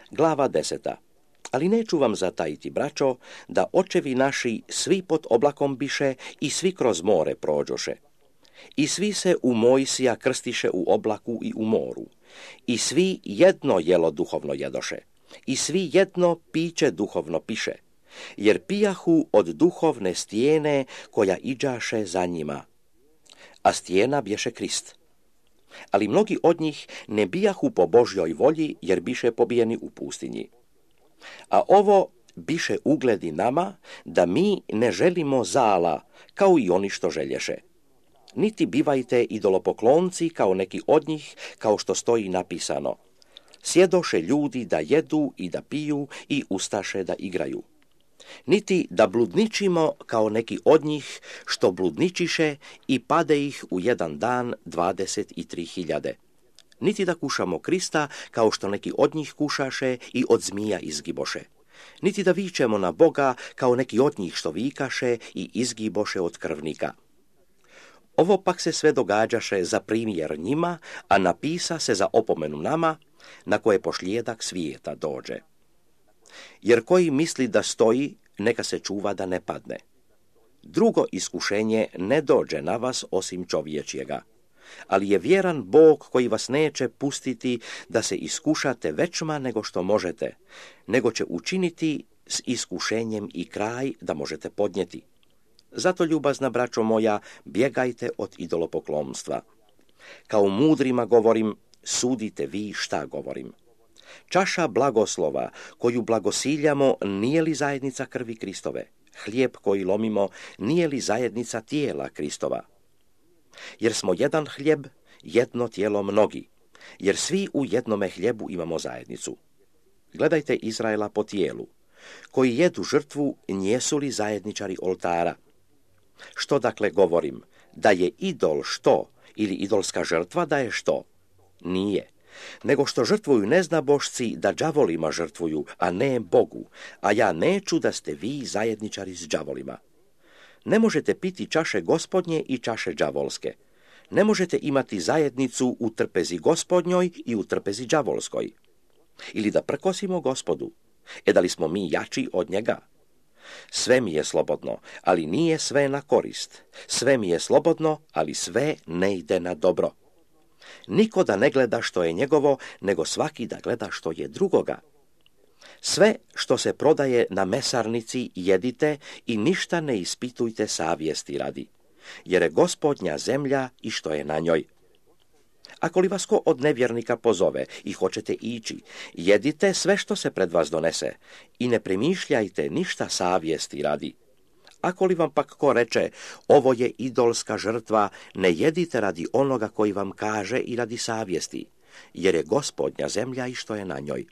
Glava 10. Ali neću vam zatajiti, braćo, da očevi naši svi pod oblakom biše i svi kroz more prođoše. I svi se u Mojsija krstiše u oblaku i u moru. I svi jedno jelo duhovno jedoše. I svi jedno piće duhovno piše. Jer pijahu od duhovne stijene koja iđaše za njima. A stijena bješe Krist. Ali mnogi od njih ne bijahu po Božjoj volji, jer biše pobijeni u pustinji. A ovo biše ugledi nama, da mi ne želimo zala, kao i oni što želješe. Niti bivajte idolopoklonci kao neki od njih, kao što stoji napisano. Sjedoše ljudi da jedu i da piju i ustaše da igraju. Niti da bludničimo kao neki od njih, što bludničiše i pade ih u jedan dan 23.000. Niti da kušamo Krista, kao što neki od njih kušaše i od zmija izgiboše. Niti da vičemo na Boga, kao neki od njih što vikaše i izgiboše od krvnika. Ovo pak se sve događaše za primjer njima, a napisa se za opomenu nama, na koje pošlijedak svijeta dođe. Jer koji misli da stoji, neka se čuva da ne padne. Drugo iskušenje ne dođe na vas osim čovječjega. Ali je vjeran Bog koji vas neće pustiti da se iskušate većma nego što možete, nego će učiniti s iskušenjem i kraj da možete podnijeti. Zato, ljubazna braćo moja, bjegajte od idolopoklonstva. Kao mudrima govorim, sudite vi šta govorim. Čaša blagoslova koju blagosiljamo nije li zajednica krvi Kristove? Hlijeb koji lomimo nije li zajednica tijela Kristova? Jer smo jedan hljeb, jedno tijelo mnogi, jer svi u jednome hljebu imamo zajednicu. Gledajte Izraela po tijelu, koji jedu žrtvu, njesu li zajedničari oltara? Što dakle govorim, da je idol što ili idolska žrtva da je što? Nije, nego što žrtvuju neznabošci da đavolima žrtvuju, a ne Bogu, a ja neću da ste vi zajedničari s đavolima. Ne možete piti čaše gospodnje i čaše đavolske. Ne možete imati zajednicu u trpezi gospodnjoj i u trpezi đavolskoj. Ili da prkosimo Gospodu. Da li smo mi jači od njega? Sve mi je slobodno, ali nije sve na korist. Sve mi je slobodno, ali sve ne ide na dobro. Niko da ne gleda što je njegovo, nego svaki da gleda što je drugoga. Sve što se prodaje na mesarnici jedite i ništa ne ispitujte savjesti radi, jer je Gospodnja zemlja i što je na njoj. Ako li vas ko od nevjernika pozove i hoćete ići, jedite sve što se pred vas donese i ne premišljajte ništa savjesti radi. Ako li vam pak ko reče, ovo je idolska žrtva, ne jedite radi onoga koji vam kaže i radi savjesti, jer je Gospodnja zemlja i što je na njoj.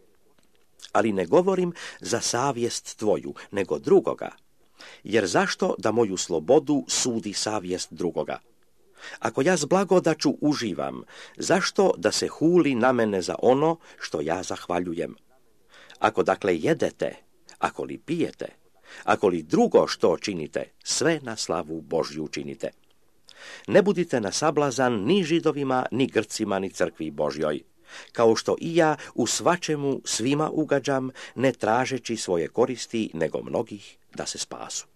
Ali ne govorim za savjest tvoju, nego drugoga. Jer zašto da moju slobodu sudi savjest drugoga? Ako ja s blagodaću uživam, zašto da se huli na mene za ono što ja zahvaljujem? Ako dakle jedete, ako li pijete, ako li drugo što činite, sve na slavu Božju činite. Ne budite na sablazan ni Židovima, ni Grcima, ni crkvi Božjoj. Kao što i ja u svačemu svima ugađam, ne tražeći svoje koristi, nego mnogih da se spasu.